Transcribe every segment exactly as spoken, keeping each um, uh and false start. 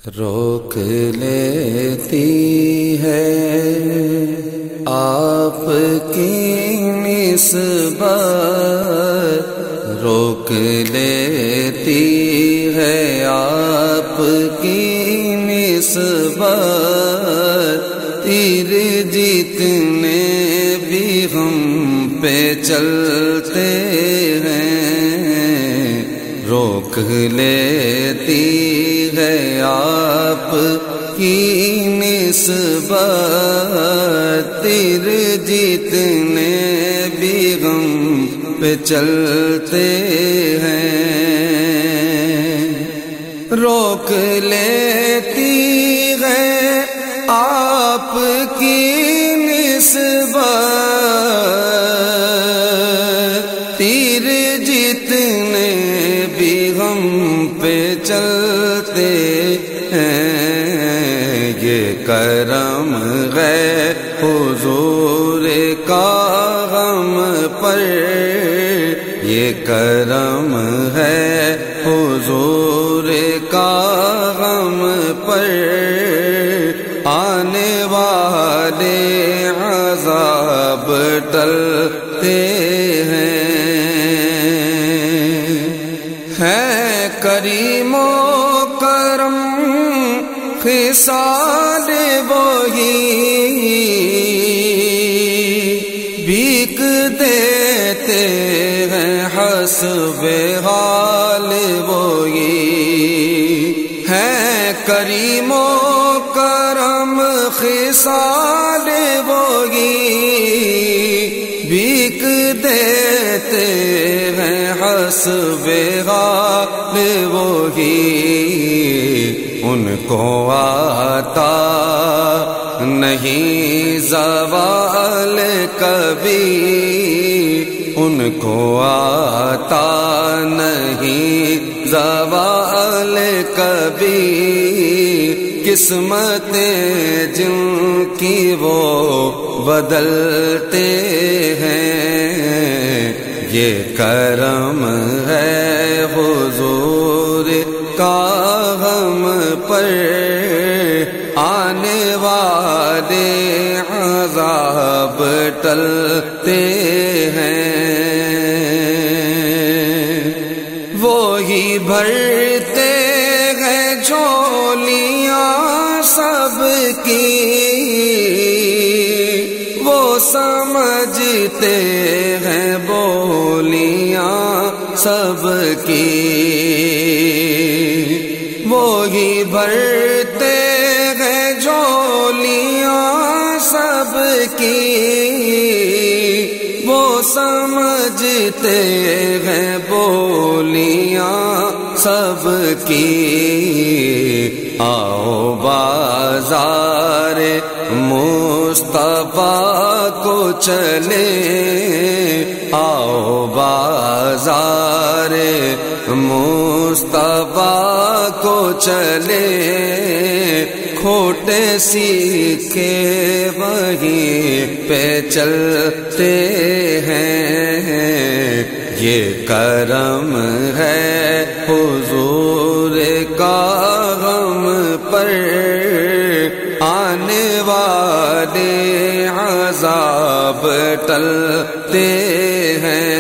روک لیتی ہے آپ کی نسبت، روک لیتی ہے آپ کی نسبت، تیر جتنے بھی ہم پہ چلتے ہیں، روک لیتی ہے آپ کی نسبت، تیر جتنے بھی ہم پہ چلتے ہیں، روک لیتی ہے آپ کی نسبت، تیر جتنے بھی ہم پہ چلتے ہیں، یہ کرم ہے حضور کا ہم پر، یہ کرم ہے حضور کا ہم پر، آنے والے عذاب ٹلتے ہیں، ہے کریم و کرم خصال وہی، بھیک دیتے ہیں حسب حال وہی، ہے کریم و کرم خصال وہی، بھیک دیتے ہیں حسب حال وہی، ان کو آتا نہیں زوال کبھی، ان کو آتا نہیں زوال کبھی، قسمتیں جن کی وہ بدلتے ہیں، یہ کرم ہے حضور کا ہم پر، آنے والے عذاب ٹلتے ہیں، وہی بھرتے ہیں جھولیاں سب کی، وہ سمجھتے ہیں بولیاں سب کی، وہی بھرتے ہیں جھولیاں سب کی، وہ سمجھتے ہیں بولیاں سب کی، آؤ بازار مصطفیٰ کو چلے، آؤ بازار مصطفیٰ کو چلے، کھوٹے سیکھے وہیں پہ چلتے ہیں، یہ کرم ہے حضور کا ہم پر، آنے والے عذاب ٹلتے ہیں،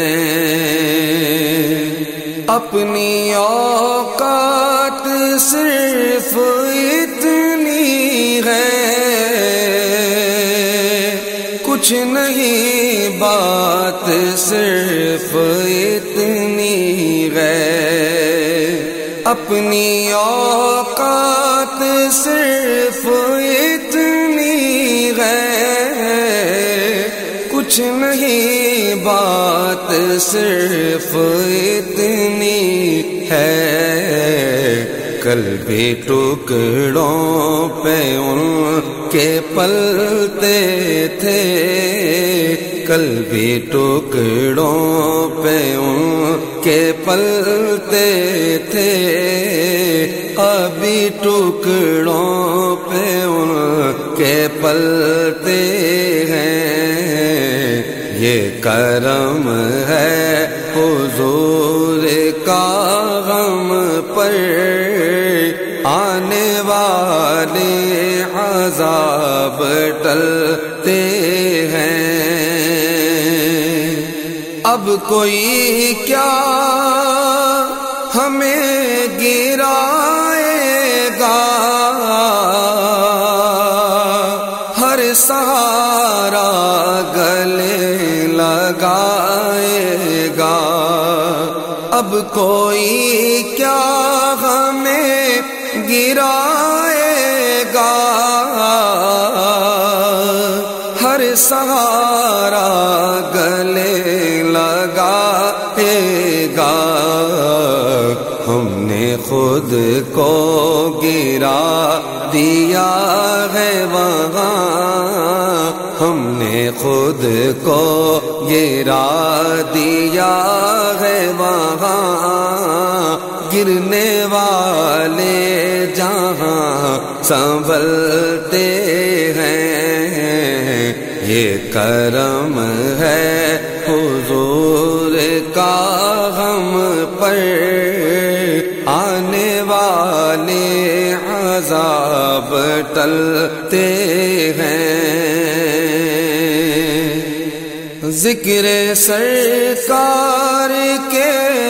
اپنی اوقات صرف اتنی ہے، کچھ نہیں بات صرف اتنی ہے، اپنی اوقات صرف اتنی ہے، کچھ نہیں بات صرف اتنی ہے، کل بھی ٹکڑوں پہ ان کے پلتے تھے، کل بھی ٹکڑوں پہ ان کے پلتے تھے، ابھی ٹکڑوں پہ ان کے پلتے ہیں، یہ کرم ہے حضور کا غم پر آنے عذاب ٹلتے ہیں۔ اب کوئی کیا ہمیں گرائے گا، ہر سہارا گلے لگائے گا۔ اب کوئی کیا ہمیں گرائے گا، ہر سہارا گلے لگائے گا۔ ہم نے خود کو گرا دیا ہے وہاں، ہم نے خود کو گرا دیا ہے وہاں۔ گرنے والے جہاں سنبھلتے ہیں، یہ کرم ہے حضور کا ہم پر، آنے والے عذاب ٹلتے ہیں۔ ذکر سرکار کے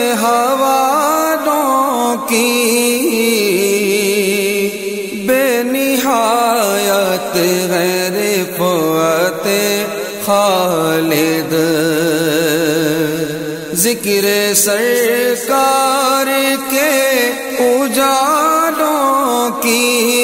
حوالوں کی بے نہایت ہے رفعت خالد، ذکر سرکار کے اجالوں کی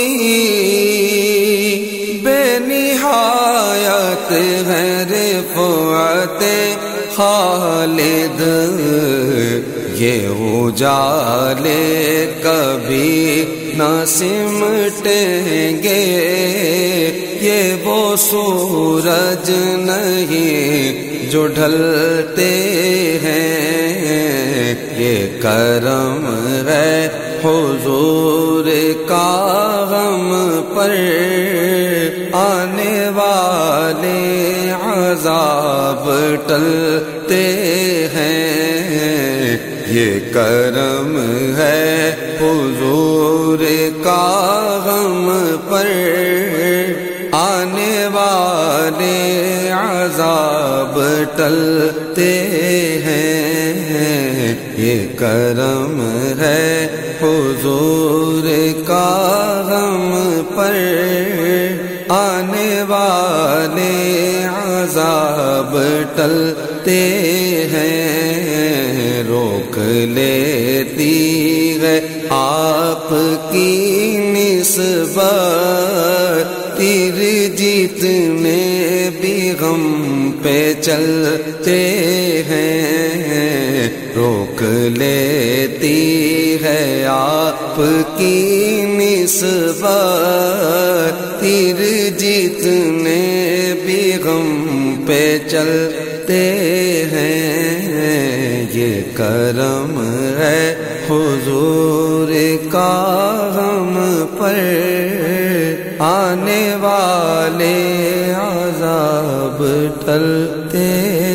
بے نہایت ہے رفعت خالد۔ یہ اجالے کبھی نہ سمٹیں گے، یہ وہ سورج نہیں جو ڈھلتے ہیں۔ یہ کرم ہے حضور کا ہم پر، آنے والے عذاب ٹلتے ہیں۔ یہ کرم ہے حضور کا ہم پر، آنے والے عذاب ٹلتے ہیں۔ یہ کرم ہے حضور کا ہم پر، آنے والے عذاب ٹلتے ہیں۔ روک لیتی ہے آپ کی نسبت، تیر جیتنے بھی غم پہ چلتے ہیں۔ روک لیتی ہے آپ کی نسبت، تیر جیتنے بھی غم پہ چلتے ہیں۔ یہ کرم ہے حضور کا ہم پر، آنے والے عذاب ٹلتے